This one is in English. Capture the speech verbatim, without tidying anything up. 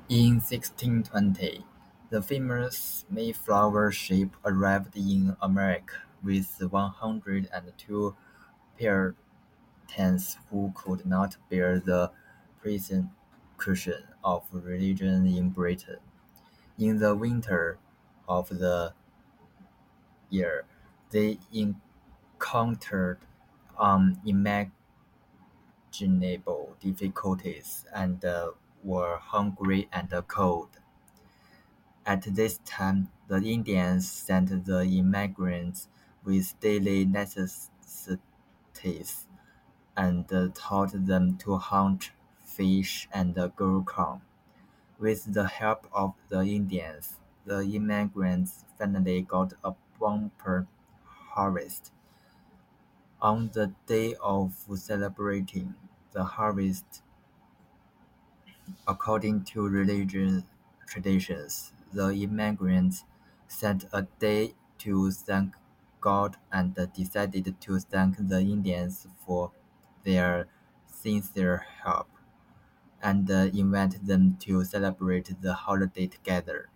In sixteen twenty, the famous Mayflower ship arrived in America with one hundred two Puritans who could not bear the persecution of religion in Britain. In the winter of the year, they encountered unimaginable difficulties and uh, were hungry and cold. At this time, the Indians sent the immigrants with daily necessities and uh, taught them to hunt, fish, and uh, grow corn. With the help of the Indians, the immigrants finally got a bumper harvest. On the day of celebrating the harvest, according to religious traditions, the immigrants set a day to thank God and decided to thank the Indians for their sincere help, and invite them to celebrate the holiday together.